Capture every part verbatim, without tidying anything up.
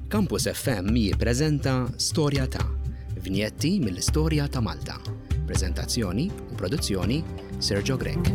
Campus F M jippreżenta Storja ta' vinjetti mill-istorja ta' Malta. Preżentazzjoni u produzzjoni Sergio Grek.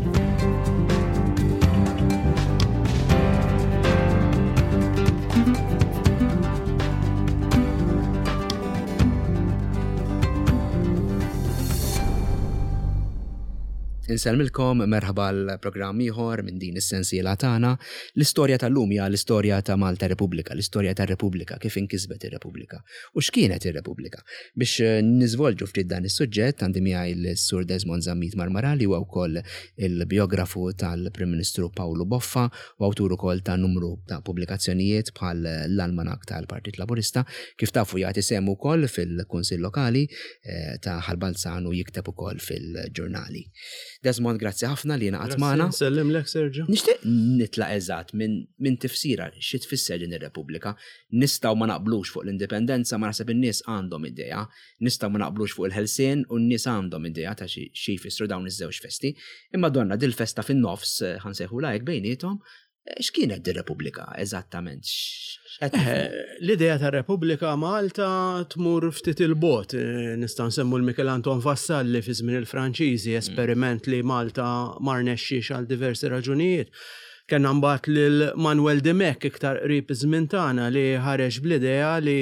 Inselmilkom merħba l-programm ieħor minn din is-sensiela tagħna l-istorja tal-lum hija l-istorja ta' Malta Repubblika, l-istorja tar-Repubblika, kif inkisbet ir-Repubblika. U x'kienet ir-Repubblika? Biex niżvolġu ftit dan is-suġġett għandi miegħi l-Sur Desmond Zammit Marmara li huwa wkoll il-biografu tal-Prim Ministru Paolo Boffa u awtur ukoll ta' numru ta' pubblikazzjonijiet bħal l-Almanak tal-Partit Laburista, kif tafu jagħti sehem ukoll fil-Kunsill Lokali ta' Ħalbalzan u jikteb ukoll fil-ġurnali. Desmond, grazzi ħafna li jena għatmana. Sellim lek, Sergio. Nishtiq nitla eżatt minn min tifsira xi tfisser din ir-Repubblika. Nistgħu ma naqblux fuq l-indipendenza, ma naħseb in-nies għandhom idea, nistgħu ma naqblux fuq il-ħelsien u n-nies għandhom idea ta' xi jfissru dawn iż-żewġ festi. Imma donna dil-festa fin-nofs ħansejħu lajk bejniethom, x'kienet dir-Repubblika eżattament? L-idea ta' Repubblika Malta tmur ftit il-bot. Nista' nsemmu l-Mikel Anton Vassalli fi żmien il-Franċiżi, esperiment li Malta ma rnexxix għal diversi raġunijiet. Kenna mbagħad lil Manuel Demek iktar qrib iż-żmien tagħna li ħareġ bl-idea li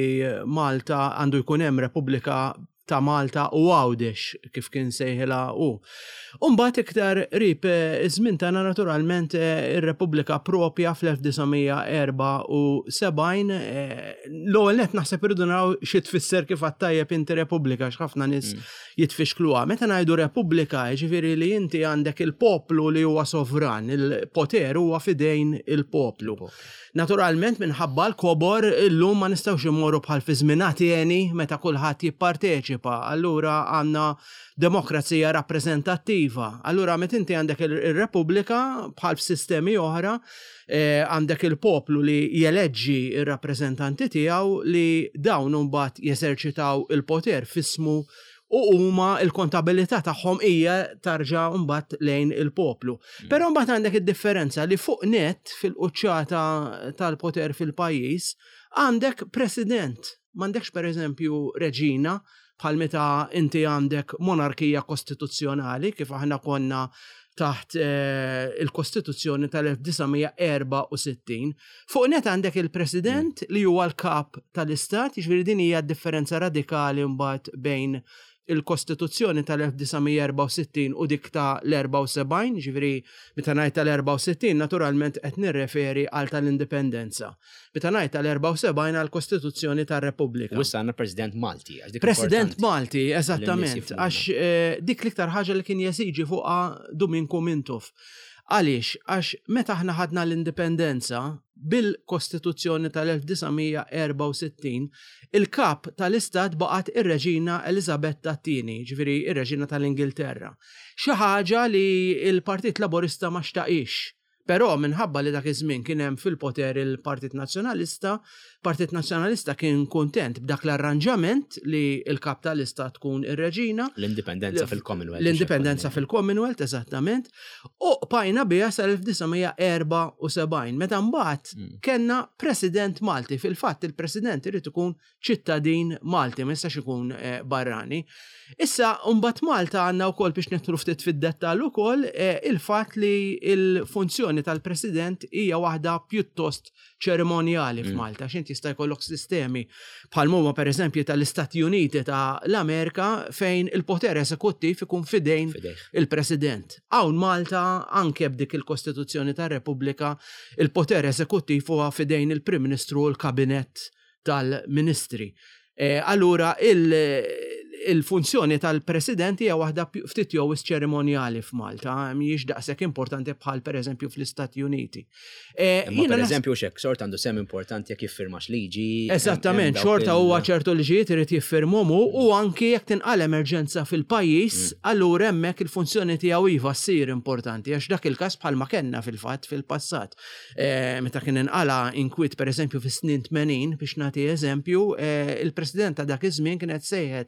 Malta għandu jkun hemm Repubblika ta' Malta u Għawdex kif kien sejħilha u. Umbagħad iktar qrib iż-żmien tagħna naturalment ir-Repubblika propja fl-elf tisgħomija erba' u sebgħin l-ewwel nett naħseb irridu naraw xi tfisser kif għattajjeb inti Repubblika x'ħafna nies jitfixkluha. Meta ngħidu Repubblika, jiġifieri li inti għandek il-poplu li huwa sovran, il-poter huwa fidejn il-poplu. Naturalment minħabba l-kobor illum ma nistgħux immorru bħal fi żmien Ateni meta kulħadd jipparteċipa. Allura għandna demokrazija rappreżentattiva. Allura meta inti għandek ir-Repubblika bħal f'sistemi oħra, għandek il-poplu li jeleġġi ir-rappreżentanti tiegħu li dawn imbagħad jeserċitaw il-poter f'ismu u huma l-kontabilità tagħhom hija tarġa' mbagħad lejn il-poplu. Però mbagħad għandek id-differenza li fuq net fil-quċċata tal-poter fil-pajjiż għandek president. M'għandekx pereżempju reġina bħal meta inti għandek monarkija kostituzzjonali kif aħna konna taħt eh, il-Kostituzzjoni tal-elf tisgħomija erba' u sittin. Fuq net għandek il-President li huwa l-kap tal-Istat, jiġifieri din hija differenza radikali mbagħad bejn il-Kostituzzjoni tal-elf tisgħomija erba' u sittin u dik ta' l-erba' u sebgħin, jiġifieri meta ngħid tal-erba' u sittin naturalment qed nirreferi għal tal-indipendenza. Meta ngħid tal-erba' u sebgħin għal Kostituzzjoni tar-Repubblika. U issa għandna President Malti. President Malti, eżattament, għax dik l-iktar ħaġa li kien jesiġi fuqha Domingo Mintov. Għaliex, għax meta aħna ħadna l-indipendenza bil-Kostituzzjoni tal-elf tisgħomija erba' u sittin, il-kap tal-Istat baqgħet ir-Reġina Elisabetta t-tieni, ġifieri ir-Reġina tal-Ingilterra. Xi ħaġa li l-Partit Laburista ma xtaqix. Però minħabba li dak iż-żmien kien hemm fil-poter il-Partit Nazzjonalista, Partit Nazzjonalista kien kuntent b'dak l-arranġament li l-kap tal-Istat tkun ir-Reġina. L-indipendenza fil-Commonwealth. L-indipendenza fil-Commonwealth, eżattament. U bajna biha sal-elf tisgħomija erba' u sebgħin. Meta mbagħad kellna President Malti. Fil-fatt il-President irid ikun ċittadin Malti, ma jistax ikun barrani. Issa mbagħad Malta għandna wkoll biex nidħlu ftit fid-dettall ukoll il-fatt li l-funzjoni tal-President hija waħda pjuttost ċerimonjali f'Malta, x'int jista' jkollok sistemi bħal huma pereżempju tal-Istati Uniti ta' l-Amerika fejn il-poter eżekuttiv ikun fidejn il-President. Hawn Malta anke b'dik il-Kostituzzjoni tar-Repubblika il-poter eżekuttiv huwa fidejn il-Prim Ministru u l-Kabinett tal-Ministri. Allura il il-funzjoni tal-President hija waħda ftit jew ċerimonjali f'Malta, mhijiex daqshekk importanti bħal pereżempju fl-Istati Uniti. Imma pereżempju x'hekk xort għandu sem importanti jekk jiffirmax liġi. Eżattament, xorta huwa ċertu liġijiet irid jiffirmhom u anke jekk tinqal emerġenza fil-pajjiż, allura hemmhekk il-funzjoni tiegħu iva ssir importanti għax dak il-każ bħalma kellna fil-fatt fil-passat. Meta kien inqala inkwiet pereżempju fis-snin tmenin biex nagħti eżempju, il-President ta' dak iż-żmien kienet sejħet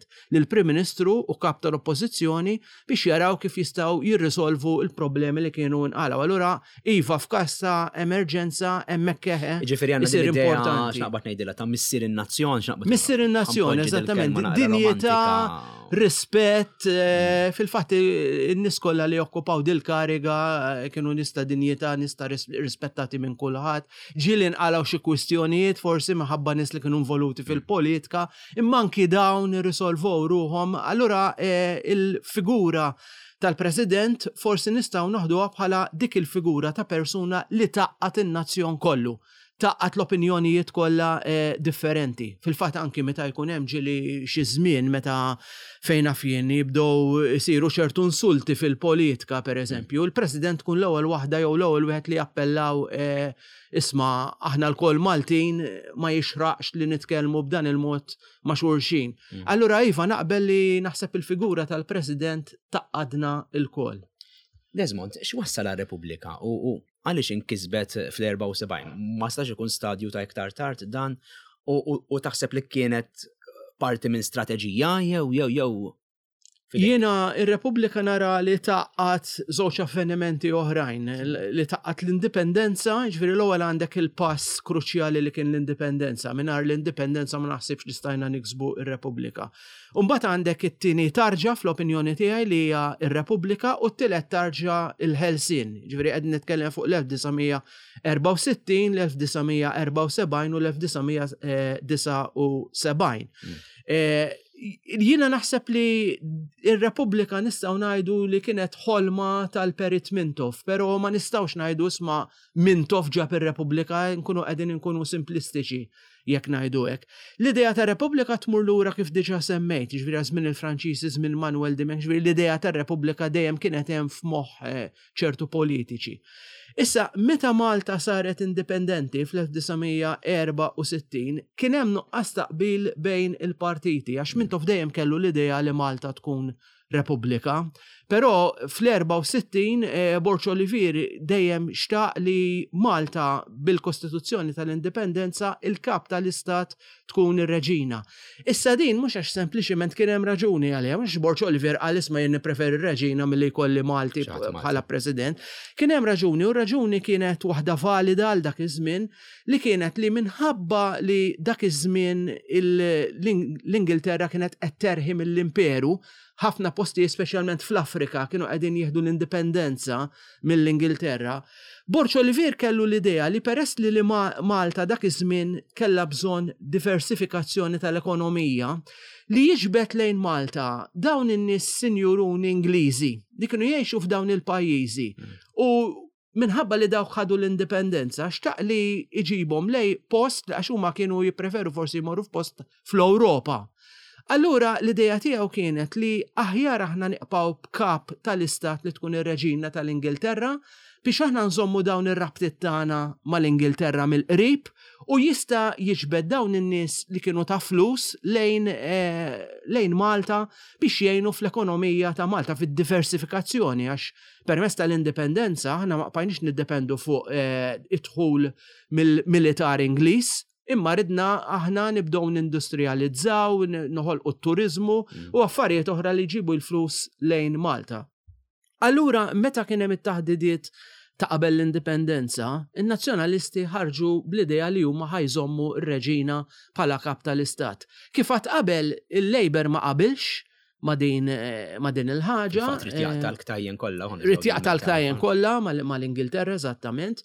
il-Prim Ministru u kap tal-Oppożizzjoni biex jaraw kif jistgħu jirrisolvu il-problemi li kienu nqalaw. Allura iva f'kassa emerġenza hemmhekk eħe. Ġifieri għandna din idea x'naqbad ngħidilha ta' missier in-nazzjon x'naqbad. Missier in-nazzjon, eżattament. Dinjità, rispett, fil-fatt in-nies kollha li okkupaw dil-kariga kienu nista' dinjità, nista' rispettati minn kulħadd. Ġieli nqalaw xi kwistjonijiet forsi minħabba nies li kienu involuti fil-politika, imma anki dawn irrisolvow ruhom. Allura il-figura tal-President forsi nistgħu naħduha bħala dik il-figura ta' persuna li taqqat in-nazzjon kollu. Taqqat l-opinjonijiet kollha differenti. Fil-fatt anki meta jkun hemm ġieli xi żmien meta fejn fien jibdew isiru ċertu insulti fil-politika pereżempju, il-President tkun l-ewwel waħda jew l-ewwel wieħed li jappellaw isma' aħna l-kol Maltin ma jixraqx li nitkellmu b'dan il-mod ma' xulxin. Allura iva naqbel li naħseb il-figura tal-President taqqadna l-kol. Desmond, x'wassal għar-Repubblika u għaliex inkisbet fl-erba' u sebgħin? Ma stax ikun stadju ta' iktar tard dan u taħseb li kienet parti minn strateġija jew jew jew Jiena ir-Repubblika nara li taqqat żewġ avvenimenti oħrajn, li taqqat l-indipendenza, ġifieri l-ewwel għandek il-pass kruċjali li kien l-indipendenza, mingħajr l-indipendenza ma naħsibx li stajna niksbu ir-Repubblika. U mbagħad għandek it-tieni tarġa fl-opinjoni tiegħi li hija r-Repubblika u t-tielet tarġa il-ħelsien, ġifieri qegħdin nitkellem fuq l-elf disgħomija erba' u sittin, l-elf disgħomija erba' u sebgħin u l-elf disgħomija disa' u sebgħin. Jiena naħseb li ir-Repubblika nistgħu ngħidu li kienet ħolma tal-Perit Mintov, però ma nistgħux ngħidu isma' Mintov ġab ir-Repubblika, nkunu qegħdin inkunu simplistiċi jekk ngħidu hekk. L-idea tar-Repubblika tmur lura kif diġà semmejt, ġifieri żmien il-Franċiżi, żmien Manuel Dimek, ġifieri l-idea tar-Repubblika dejjem kienet hemm f'moħħ ċertu politiċi. Issa, meta Malta saret indipendenti fl-elf disgħomija erba' u sittin, kien hemm nuqqas taqbil bejn il-partiti, għax Mintov dejjem kellu l-idea li Malta tkun Repubblika, però fl-erba' u sittin Borċ Olivier dejjem xtaq li Malta bil-Kostituzzjoni tal-Indipendenza il-kap tal-Istat tkun ir-Reġina. Issa din mhux għax sempliċement kien hemm raġuni għaliha, mhux Borċ Olivier qal isma' jien nippreferi r-Reġina milli jkolli Malti bħala President. Kien hemm raġuni u raġuni kienet waħda valida għal dak iż-żmien li kienet li minħabba li dak iż-żmien l-Ingilterra kienet qed terħi mill-imperu, ħafna posti speċjalment fl-Afrika kienu qegħdin jieħdu l-indipendenza mill-Ingilterra. Borċ Olivier kellu l-idea li peress li li Malta dak iż-żmien kellha bżonn diversifikazzjoni tal-ekonomija li jiġbed lejn Malta dawn in-nies sinjuruni Ingliżi li kienu jgħixu f'dawn il-pajjiżi u minħabba li dawk ħadu l-indipendenza xtaq li iġibhom lej post għax huma kienu jippreferu forsi jmorru f'post fl-Ewropa. Allura l-ideja tiegħu kienet li aħjar aħna niqpaw b'kap tal-istat li tkun ir-Reġina tal-Ingilterra biex aħna nżommu dawn ir-rabtiet tagħna mal-Ingilterra mill-qrib u jista' jiġbed dawn in-nies li kienu ta' flus lejn lejn Malta biex jgħinu fl-ekonomija ta' Malta fid-diversifikazzjoni għax permezz tal-indipendenza aħna ma bqajniex niddependu fuq id-dħul mill-militar Ingliż. Imma ridna aħna nibdew nindustrializzaw, noħolqu t-turizmu u affarijiet oħra li jġibu l-flus lejn Malta. Allura, meta kien hemm it-taħdidiet ta' qabel l-indipendenza, in-nazzjonalisti ħarġu bl-idea li huma ħajżommu r-Reġina bħala kap tal-Istat. Kif qatt qabel il-Labor ma qabilx ma din il-ħaġa. Ritjaq tal-ktajjen kollha. Ritjaq tal-ktajjen kollha mal-Ingilterra eżattament.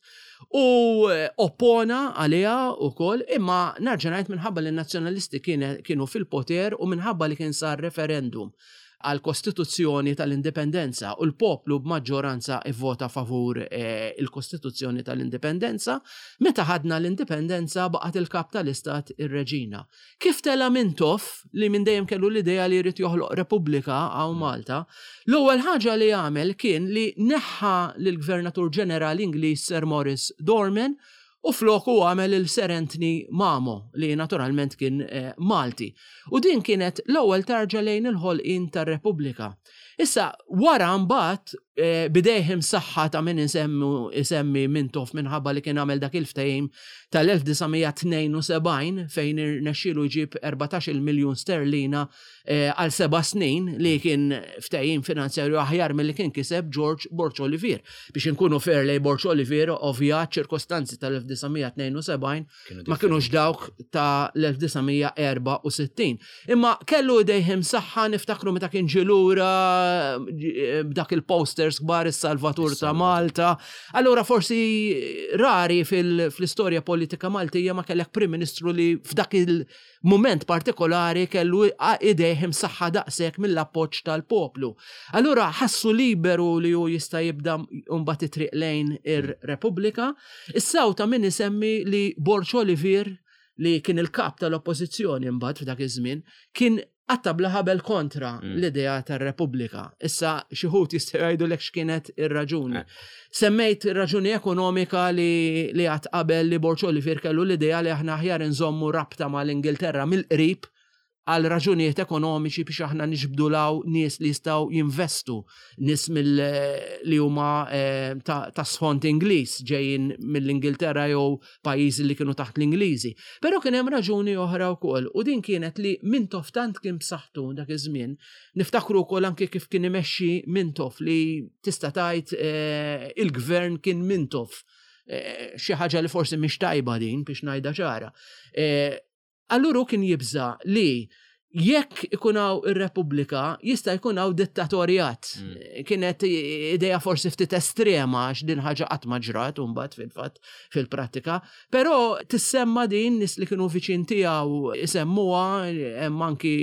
U oppona għaliha wkoll, imma nerġa' ngħid minħabba li n-nazzjonalisti kienu fil-poter u minħabba li kien sar referendum għal kostituzzjoni tal-indipendenza u l-poplu b'maġġoranza ivvota favur il-kostituzzjoni tal-indipendenza, meta ħadna l-indipendenza baqgħet il-kap tal-istat ir-Reġina. Kif tela Mintov li minn dejjem kellu l-idea li jrid joħloq Repubblika għaw Malta, l-ewwel ħaġa li għamel kien li neħħa lill-Gvernatur Ġenerali Ingliż Sir Maurice Dorman u floku għamel il-Sir Anthony Mamo li naturalment kien Malti. U din kienet l-ewwel tarġa lejn il-ħolqien tar-Repubblika. Issa wara mbagħad bidejhim saħħa ta' min insemmu isemmi Mintoff minħabba li kien għamel dak il-ftehim tal-elf-tisa' fejn irnexxielu jġib erbatax-il miljun sterlina għal seba' snin li kien ftehim finanzjarju aħjar milli kien kiseb George Borch Olivier. Biex inkunu fair lej Borch Olivier ovvjat ċirkostanzi tal-elf-tisa' tnejn u sebgħin ma kienux dawk ta' l-elf-tisa' erba' u sittin. Imma kellu dejjem saħħa niftakru meta kien ġilura b'dak il-posters kbar is-Salvatur ta' Malta. Allura forsi rari fil-istorja politika Maltija ma kellek Prim Ministru li f'dak il-moment partikolari kellu idejhem saħħa daqshekk mill-appoġġ tal-poplu. Allura ħassu liberu li hu jista' jibda mbagħad itriq lejn ir-Repubblika. Issaw ta' min isemmi li Borch Olivier li kien il-kap tal-oppożizzjoni mbagħad f'dak iż-żmien kien għatta blaħabel kontra mm. l-idea tar-Repubblika. Issa xi ħud jistgħu jgħidulek x'kienet ir-raġuni. Semmejt raġuni ekonomika li li għat qabel li Borch Olivier kellu l-idea li aħna aħjar nżommu rabta mal-Ingilterra mill-qrib għal raġunijiet ekonomiċi biex aħna niġbdu law nies li jistgħu jinvestu, nies mill li huma ta', ta sfond Ingliż ġejjin mill-Ingilterra jew pajjiżi li kienu taħt l-Ingliżi. Però kien hemm raġuni oħra wkoll u din kienet li Mintoff tant kien b'saħħtu dak iż-żmien. Niftakru wkoll anke kif kien imexxi Mintoff li tista' tgħid il-gvern kien Mintoff. Xi ħaġa li forsi mhix tajba din biex ngħidha ċara. Allura kien jibża li jekk ikunaw ir-Repubblika jista' jkunaw dittatorjat. Mm. Kienet idea forsi ftit estrema għax din ħaġa qatt ma ġrat mbagħad fil-fatt fil-prattika, però tissemma din nies li kienu viċin tiegħu isemmuha hemm anki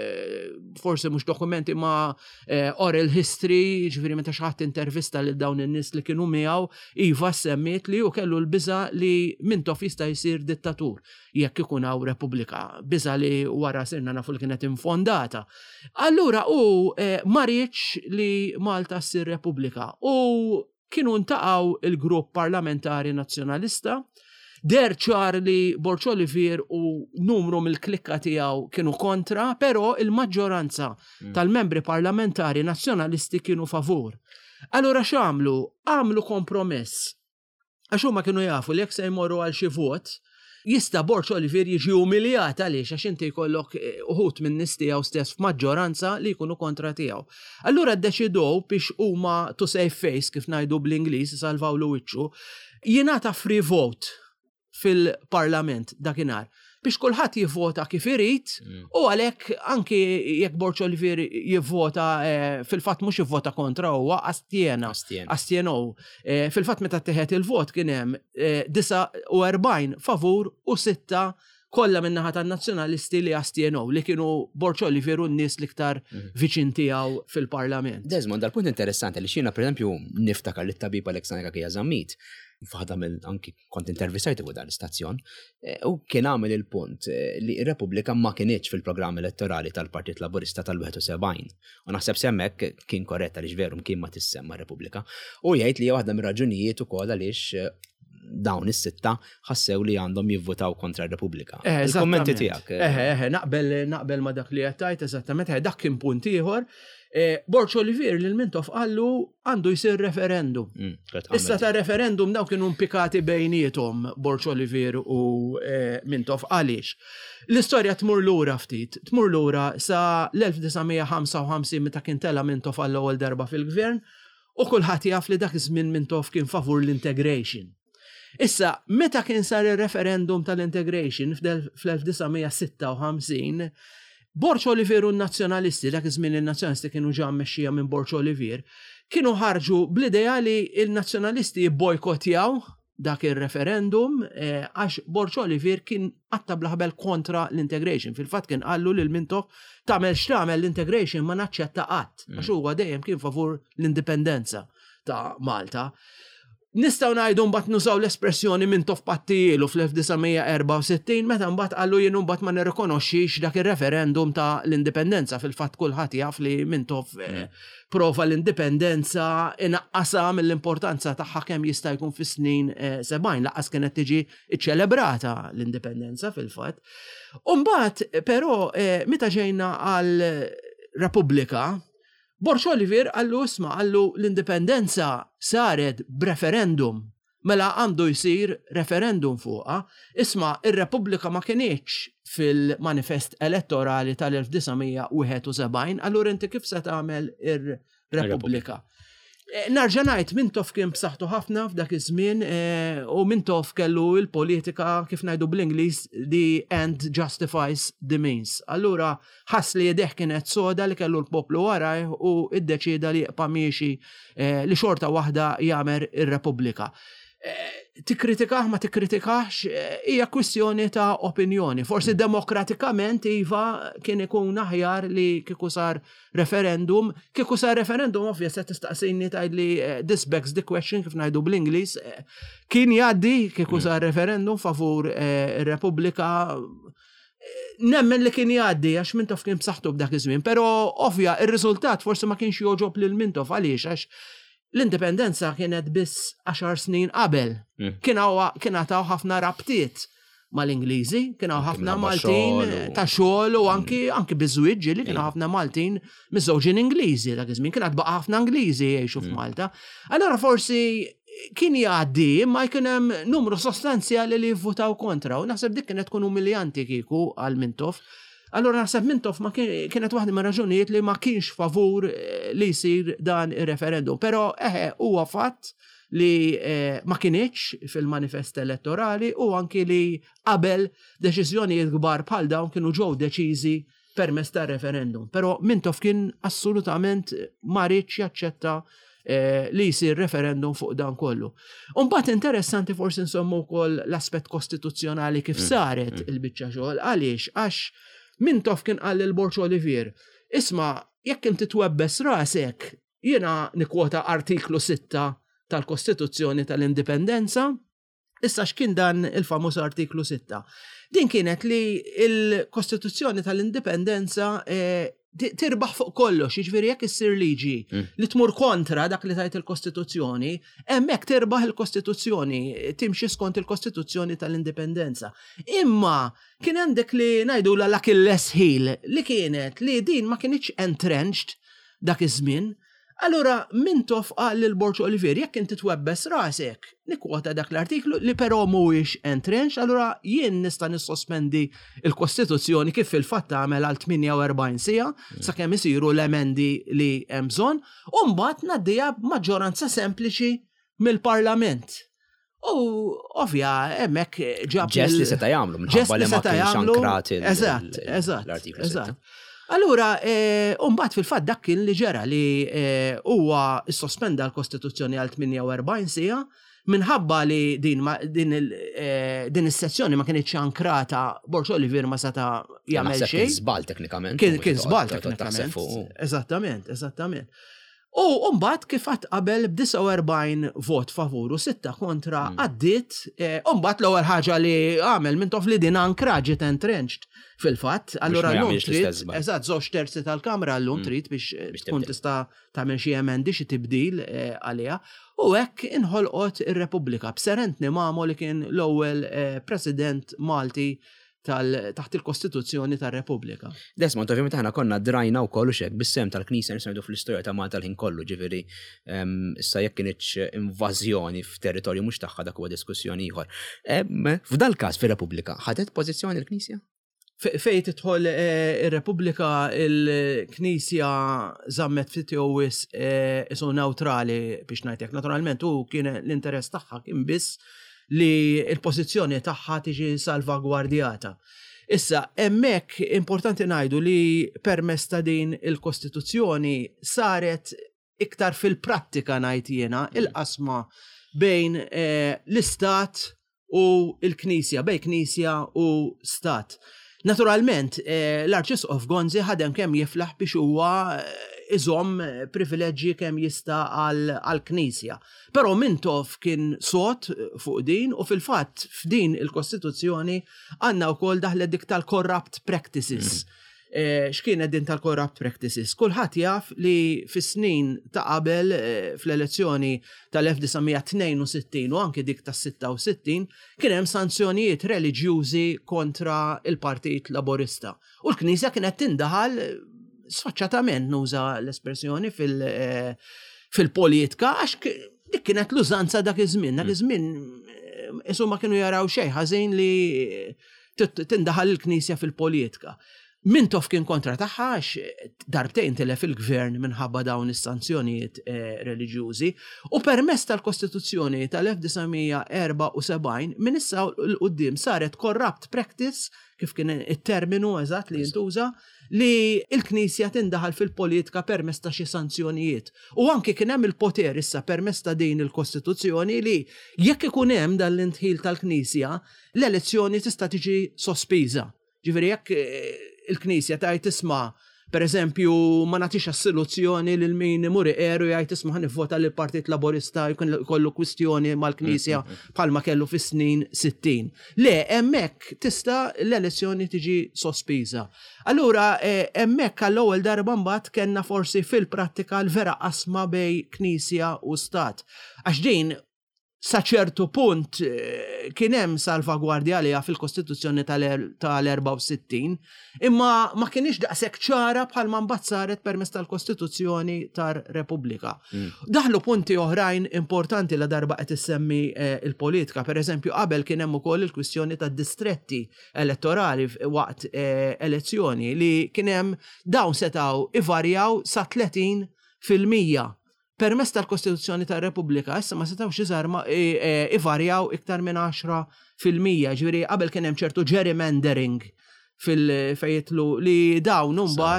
forsi mhux dokumenti ma oral history, ġifieri meta xi ħadd intervista lil dawn in-nies li kienu miegħu iva semmiet li hu kellu l-biża' li Mintoff jista' jsir dittatur jekk ikunaw Repubblika. Biża' li wara sirna nafu kienet infondata. Allura u eh, marriċ li Malta ssir Repubblika u kienu ntaqgħu il-grupp parlamentari nazzjonalista, der ċar li Borch Olivier u numru mill-klikka tiegħu kienu kontra, però il-maġġoranza mm. tal-membri parlamentari nazzjonalisti kienu favur. Allura x'għamlu? Għamlu kompromess. Għax huma kienu jafu li jekk se jmorru għal xi vot jista' Borch Olivier jiġi umiljat għaliex għax inti jkollok uħud minn nies tiegħu stess f'maġġoranza li jkunu kontra tiegħu. Allura ddeċidew biex huma to save face kif ngħidu bl-Ingliż isalvaw l wiċċu jingħata free vote fil-Parlament dakinhar biex kulħadd jivvota kif irid u għalhekk anki jekk Borch Olivier jivvota fil-fatt mhux jivvota kontra huwa astjena. Astjenow. Fil-fatt meta ttieħed il-vot kien hemm disa u erbgħin favur u sitta kollha min-naħa tan-nazzjonalisti li astjenow li kienu Borch Olivier u n-nies l-iktar viċin tiegħu fil-Parlament. Desmond, dal-punt interessanti li xina pereżempju niftakar li t-tabib Aleksandra Kija Żammit f'ħadha mill anki kont intervistajtu fuq dan l-istazzjon u kien għamel il-punt li r-Repubblika ma kienitx fil-programm elettorali tal-Partit Laburista tal-sebgħin wieħed. U naħseb semmek kien korretta li ġveru kien ma tissemma Repubblika. U jgħid li waħda mir-raġunijiet ukoll għaliex dawn is-sitta ħassew li għandhom jivvotaw kontra r-Repubblika. Il-kommenti tiegħek. Eħe, eħe, naqbel naqbel ma dak li qed tajt eżattament, dak kien punt ieħor. Borch Olivier li l-Mintoff qallu għandu jsir referendum. Issa ta' referendum daw kienu impikati bejnietom Borch Olivier u Mintoff għaliex. L-istorja tmur lura ftit, tmur lura sa l-elf tisa' ħamsa u ħamsin meta kien tela Mintoff għall-ewwel darba fil-gvern u kulħadd jaf li dak iż-żmien Mintoff kien favur l-integration. Issa, meta kien sar il-referendum tal-integration fl-elf tisa' sitta u ħamsin, Borch Olivier u n-nazzjonalisti, dak iż-żmien il-nazzjonalisti kienu ġa mmexxija minn Borch Olivier, kienu ħarġu bl-idea li il-nazzjonalisti jibbojkotjaw dak il-referendum għax Borch Olivier kien għatta blaħbel kontra l-integration. Fil-fatt kien qallu li l-Mintoff tagħmel x'tagħmel l-integration ma naċċetta qatt, għax huwa dejjem kien favur l-indipendenza ta' Malta. Nistaw ngħidu mbagħad nużaw l-espressjoni Mintoff pattilu fl-elf tisa' erba' u sittin meta mbagħad qallu jien mbagħad ma nirrikonoxxix dak ir-referendum ta' l-indipendenza. Fil-fatt kulħadd jaf li Mintoff prova l-indipendenza inaqqasa mill-importanza tagħha kemm jista' jkun fis-snin sebgħin laqqas kienet tiġi iċċelebrata l-indipendenza fil-fatt. U mbagħad però meta ġejna għal Repubblika Borch Olivier għallu isma' għallu l-indipendenza saret b'referendum. Mela għandu jsir referendum fuqha, isma' ir-Repubblika ma kienx fil-manifest elettorali tal-elf tisgħemija wieħed u sebgħin, allura inti kif se tagħmel ir-Repubblika? Narġa' ngħid Mintoff kien b'saħħtu ħafna f'dak iż-żmien u Mintoff kellu l-politika kif ngħidu bl-Ingliż the end justifies the means. Allura ħass li jedeħ kienet soda li kellu l-poplu warajh u iddeċida li jibqa' miexi li xorta waħda jagħmel ir-Repubblika. Tikkritikaħ ma tikkritikax hija kwistjoni ta' opinjoni. Forsi demokratikament iva kien ikun aħjar li kieku sar referendum, kieku sar referendum ovvja se tistaqsini tgħidli this begs the question kif ngħidu bl-Ingliż, kien jgħaddi kieku sar referendum favur ir-Repubblika. Nemmen li kien jgħaddi għax Mintoff kien b'saħħtu b'dak iż-żmien, però ovvja ir-riżultat forsi ma kienx joġob lil Mintoff għaliex għax l-indipendenza kienet biss għaxar snin qabel. Kien għataw ħafna rabtiet mal-Ingliżi, kien ħafna Maltin ta' xogħol u anki anki biżwieġ li kien ħafna Maltin miż-żewġin Ingliżi dak iż-żmien, kien baqa' ħafna Ingliżi jgħixu f'Malta. Allora forsi kien jgħaddi ma jkun hemm numru sostanzjali li jivvutaw kontra u naħseb dik kienet tkun umiljanti kieku għal Mintoff. Allora naħseb Mintoff ma kienet waħda ma' raġunijiet li ma kienx favur li jsir dan ir-referendum. Però eħe huwa fatt li ma kienx fil-manifest elettorali u anki li qabel deċiżjonijiet kbar bħal dawn kienu ġew deċiżi permezz tar-referendum. Però Mintoff kien assolutament ma rridx jaċċetta li jsir referendum fuq dan kollu. Umbagħad interessanti forsi nsommu wkoll l-aspett kostituzzjonali kif saret il-biċċa xogħol għaliex għax Mintoff kien qal lil Borch Olivier, isma' jekk inti twebbes rasek, jiena nikkwota artiklu sitta tal-Kostituzzjoni tal-Indipendenza, issa x'kien dan il-famuż artiklu sitta. Din kienet li il-Kostituzzjoni tal-Indipendenza tirbaħ fuq kollox, jiġifieri jekk issir liġi li tmur kontra dak li tajt il-Kostituzzjoni, hemmhekk tirbaħ il-Kostituzzjoni, timxi skont il-Kostituzzjoni tal-Indipendenza. Imma kien għandek li ngħidula l-Achilles heel li kienet li din ma kienx entrenched dak iż-żmien. Allura Mintoff qal lil Borch Olivier jekk inti twebbes rasek, nikkwota dak l-artiklu li però mhuwiex entrenched, allura jien nista' nissospendi il-Kostituzzjoni kif fil-fatt tagħmel għal tminja u erbgħin siegħa sakemm isiru l-emendi li hemm bżonn u mbagħad ngħaddiha b'maġġoranza sempliċi mill-Parlament. U ovvja hemmhekk ġab ġest li seta' jagħmlu minħabba li ma kienx ankrat l-artiklu sitta. Allura, mbagħad fil-fatt dak kien li ġara li huwa issospenda l-Kostituzzjoni għal tminja u erbgħin siegħa minħabba li din is-sezzjoni ma kienitx ankrata Borch Olivier ma seta' jagħmel xejn. Kien żball teknikament. Kien żball teknikament. Eżattament, eżattament. U mbagħad kif qatt qabel b'disa' u erbgħin vot favur u sitta kontra għaddiet, u mbagħad l-ewwel ħaġa li għamel Mintoff li din ankra ġiet entrenched fil-fatt, allura llum trid eżatt żewġ terzi tal-Kamra llum trid biex tkun tista' tagħmel xi emendi xi tibdil għaliha. U hekk inħolqot ir-Repubblika b'Serentni Mamo li kien l-ewwel President Malti taħt il-Kostituzzjoni tar-Repubblika. Desmond, ovvjament aħna konna drajna wkoll xek bis-sem tal-Knisja nisimgħu fl-istorja ta' Malta l-ħin kollu, ġifieri issa jekk kienx invażjoni f'territorju mhux tagħha dak huwa diskussjoni ieħor. F'dal każ fir-Repubblika ħadet pożizzjoni l-Knisja? Fejn tidħol ir-Repubblika il-Knisja żammet ftit jowis isu neutrali biex ngħidlek. Naturalment hu kien l-interess tagħha kien biss li il-pożizzjoni tagħha tiġi salvagwardjata. Issa, hemmhekk importanti ngħidu li permezz ta' din il-Kostituzzjoni saret iktar fil-prattika ngħid jiena il-qasma bejn l-Istat u l-Knisja, bejn Knisja u Stat. Naturalment, l-Arċisqof Gonzi ħadem kemm jiflaħ biex huwa iżomm privileġġji kemm jista' għall-Knisja. Però Mintoff kien sod fuq din u fil-fatt f'din il-Kostituzzjoni għandna wkoll daħlet dik tal-corrupt practices. X'kienet din tal-corrupt practices? Kulħadd jaf li fis-snin ta' qabel fl-elezzjoni tal-elf disgħomija tnejn u sittin u anke dik tas-sitta u sittin kien hemm sanzjonijiet reliġjużi kontra il-Partit Laburista. U l-Knisja kienet tindaħal sfaċċatament nuża l-espressjoni fil- fil-politika għax dik kienet l-użanza dak iż-żmien, dak iż-żmien insomma kienu jaraw xejn ħażin li tindaħal il-Knisja fil-politika. Mintoff kien kontra tagħha għax darbtejn tilef il-gvern minħabba dawn is-sanzjonijiet reliġjużi u permess tal-Kostituzzjoni tal-elf disajnimija erba' u sebgħin minn issa l-qudiem saret corrupt practice kif kien it-terminu eżatt li jintuża li l-Knisja tindaħal fil-politika permess ta' xi sanzjonijiet. U anke kien hemm il-poter issa permess ta' din il-Kostituzzjoni li jekk ikun hemm dan l-intħil tal-Knisja, l-elezzjoni tista' tiġi sospiża. Ġifieri jekk il-Knisja tajt tisma' per eżempju ma nagħtix assoluzzjoni lil min imur iqeru jgħid tisma' ħanivvota lil Partit Laburista jkun kollu kwistjoni mal-Knisja bħalma kellu fis-snin sittin. Le, hemmhekk tista' l-elezzjoni tiġi sospiża. Allura hemmhekk għall-ewwel darba mbagħad kellna forsi fil-prattika l-vera qasma bej Knisja u Stat. Għax din sa ċertu punt kien hemm salvagwardja għaliha fil-Kostituzzjoni tal-erba' u sittin, imma ma kienx daqshekk ċara bħalma mbagħad saret permezz tal-Kostituzzjoni tar-Repubblika. Daħlu punti oħrajn importanti la darba qed issemmi il-politika. Pereżempju qabel kien hemm ukoll il-kwistjoni tad-distretti elettorali waqt elezzjoni li kien hemm dawn setgħu ivarjaw sa tletin fil-mija. Permess tal-Kostituzzjoni tar-Repubblika issa ma setgħux iżarma ivarjaw iktar minn għaxra fil-mija, ġifieri qabel kien hemm ċertu gerrymandering fil-fejtlu li dawn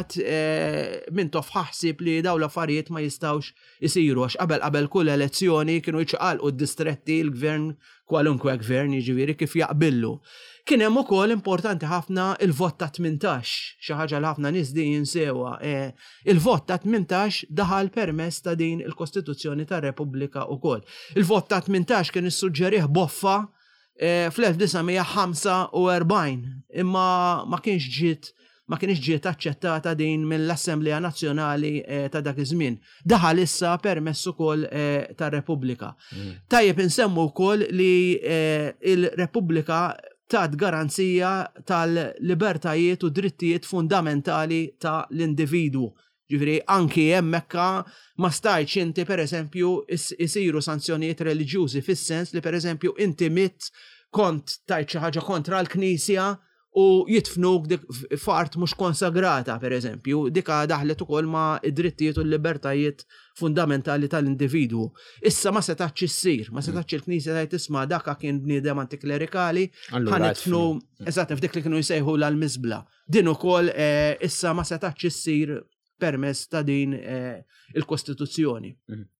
mbagħad minn tof ħaħsib li dawn l-affarijiet ma jistgħux isiru għax qabel qabel kull elezzjoni kienu jiċċaqalqu d-distretti l-gvern kwalunkwe gvern jiġifieri kif jaqbillu. Kien hemm ukoll importanti ħafna il-vot ta' tmintax, xi ħaġa li ħafna nies din jinsewa. Il-vot ta' tmintax daħal permess ta' din il-Kostituzzjoni tar-Repubblika wkoll. Il-vot ta' tmintax kien issuġġerih Boffa fl-elf disajnimija ħamsa u erbgħin, imma ma kienx ġiet ma kienx ġiet aċċettata din mill-Assembleja Nazzjonali ta' dak iż-żmien. Daħal issa permess ukoll tar-Repubblika. Tajjeb insemmu wkoll li il-Repubblika tat garanzija tal-libertajiet u drittijiet fundamentali ta' l-individwu. Ġifieri anki hemmhekk ma stajtx inti pereżempju isiru sanzjonijiet reliġjużi fis-sens li pereżempju inti mitt kont tajt xi ħaġa kontra l-Knisja u jitfnuk dik f'art mhux konsagrata pereżempju, dika daħlet ukoll ma' id-drittijiet u l-libertajiet fundamentali tal-individwu. Issa ma setax issir, ma setax il-Knisja tajt isma' daka kien bniedem antiklerikali, ħanitfnu eżatt f'dik li kienu jsejħu l-miżbla. Din ukoll issa ma setax issir permess ta' din il-Kostituzzjoni.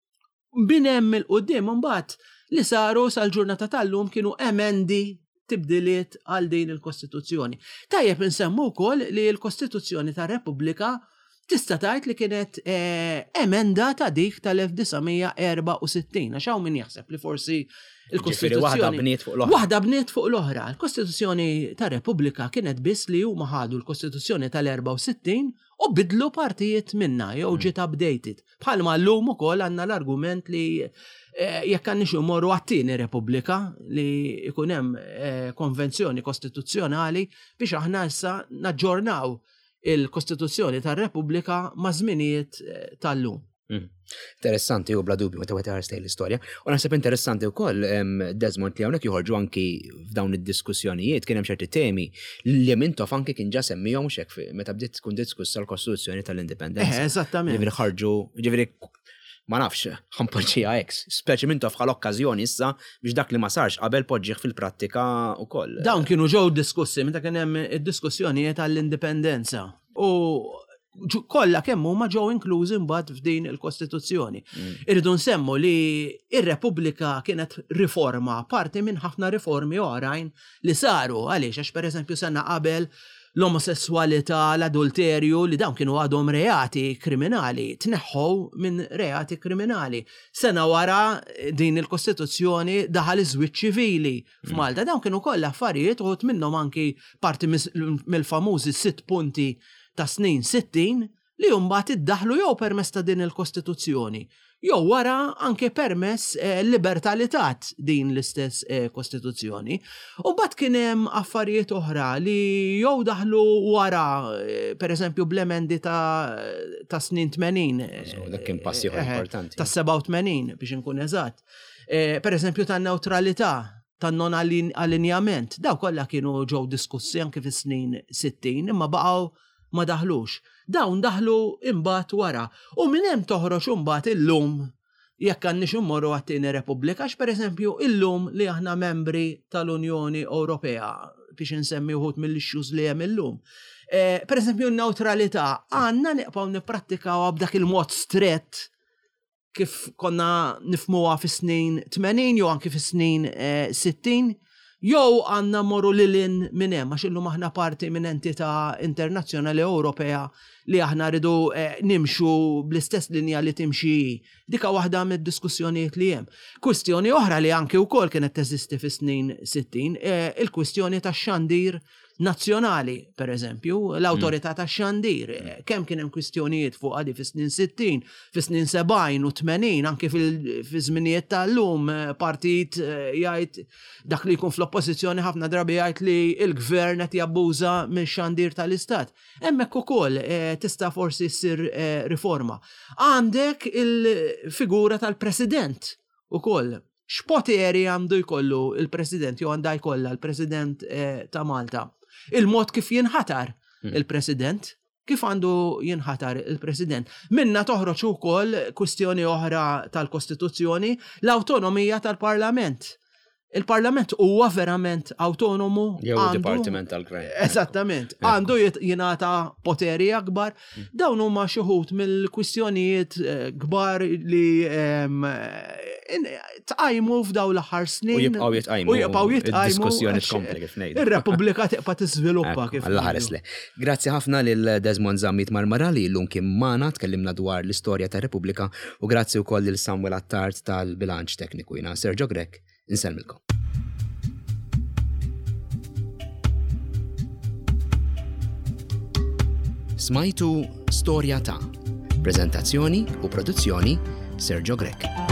Bin hemm il-qudiem imbagħad li saru sal-ġurnata tal-lum kienu emendi tibdiliet għal din il-Kostituzzjoni. Tajjeb insemmu wkoll li l-Kostituzzjoni tar-Repubblika tista' tgħid li kienet emenda ta' dik tal-elf disajnimija erba' u sittin. Għax hawn min jaħseb li forsi il-Kostituzzjoni waħda bniet fuq l-oħra. Waħda bniet fuq l-oħra. Il-Kostituzzjoni tar-Repubblika kienet biss li huma ħadu l-Kostituzzjoni tal-erba' u sittin u bidlu partijiet minna jew ġiet updated. Bħalma llum ukoll għandna l-argument li jekk għandniex imorru għat-tieni Repubblika li jkun hemm konvenzjoni kostituzzjonali biex aħna issa naġġornaw il-Kostituzzjoni tar-Repubblika ma' żminijiet tal-lum. Interessanti u bla dubju meta wieħed jaħares l-istorja. U naħseb interessanti wkoll Desmond li hawnhekk joħorġu anki f'dawn id-diskussjonijiet kien hemm ċerti temi li mintof anki kien ġa semmihom hekk meta bdiet tkun diskussa l-Kostituzzjoni tal-Indipendenza. Eżattament. Ġifieri ħarġu, ġifieri ma nafx, ħampoġġija hekk, speċi mintof bħal okkażjoni issa biex dak li ma sarx qabel poġġih fil-prattika wkoll. Dawn kienu ġew diskussi meta kien hemm id-diskussjonijiet tal-indipendenza. U kollha kemm huma ġew inklużi mbagħad f'din il-Kostituzzjoni. Irridu nsemmu li ir-Repubblika kienet riforma, parti minn ħafna riformi oħrajn li saru għaliex għax pereżempju sena qabel l-omosessualità, l-adulterju li dawn kienu għadhom reati kriminali, tneħħu minn reati kriminali. Sena wara din il-Kostituzzjoni daħal iż-żwieġ ċivili f'Malta. Dawn kienu kollha affarijiet uħud minnhom anki parti mill-famużi sitt punti ta' snin sittin li mbagħad iddaħlu jew permezz ta' din il-Kostituzzjoni jew wara anke permess libertalitat din l-istess Kostituzzjoni. U mbagħad kien hemm affarijiet oħra li jew daħlu wara, pereżempju bl-emendi ta' snin tmenin. Dak kien pass ieħor importanti. Ta' seba' u tmenin biex inkun eżatt. Pereżempju tan-newtralità, tan-non allinjament, daw kollha kienu ġew diskussi anke fis-snin sittin, imma baqgħu ma daħlux. Dawn daħlu imbagħad wara. U minn hemm toħroġ imbagħad illum jekk għandniex immorru għat-tieni Repubblika, għax pereżempju illum li aħna membri tal-Unjoni Ewropea biex insemmi wħud mill-issues li hemm illum. Pereżempju n-newtralità għandna neqgħu nipprattikaw b'dak il-mod strett kif konna nifmuha fis-snin tmenin jew anke fis-snin sittin, jew għandna morru lilin minn hemm għax illum aħna parti minn entità internazzjonali Ewropea li aħna rridu nimxu bl-istess linja li timxi. Dika waħda mid-diskussjonijiet li hemm. Kwistjoni oħra li anke wkoll kienet teżisti fis-snin sittin, il-kwistjoni tax-xandir nazzjonali, per eżempju, l-awtorità tax-xandir. Kemm kien hemm kwistjonijiet fuq għadi fis-snin sittin, fis-snin sebgħin u tmenin, anke fil-żminijiet tal-lum partit jgħid dak li jkun fl-oppożizzjoni ħafna drabi jgħid li l-gvern qed jabbuża mix-xandir tal-istat. Hemmhekk ukoll tista' forsi ssir riforma. Għandek il-figura tal-President ukoll. X'poteri għandu jkollu il-President jew għandha jkollha l-President ta' Malta? Il-mod kif jinħatar il-President, kif għandu jinħatar il-President. Minna toħroġ ukoll kwistjoni oħra tal-Kostituzzjoni, l-awtonomija tal-Parlament. Il-Parlament huwa verament autonomu. Jew Departiment tal-Gvern. Esattament. Għandu jingħata poteri akbar. Dawn huma xi wħud mill-kwistjonijiet kbar li tqajmu f'dawn l-aħħar snin. U jibqgħu jitqajmu. U jibqgħu jitqajmu. Diskussjoni tkompli kif ngħidu. Ir-Repubblika tibqa' tiżviluppa kif. Alla ħaresle. Grazzi ħafna lil Desmond Zammit Marmara li llum kien magħna tkellimna dwar l-istorja tar-Repubblika u grazzi wkoll lil Samuel Attard tal-Bilanċ Tekniku. Jiena Sergio Grek. Inselmilkom. Smajtu Storja ta' Prezentazzjoni u produzzjoni Sergio Grek.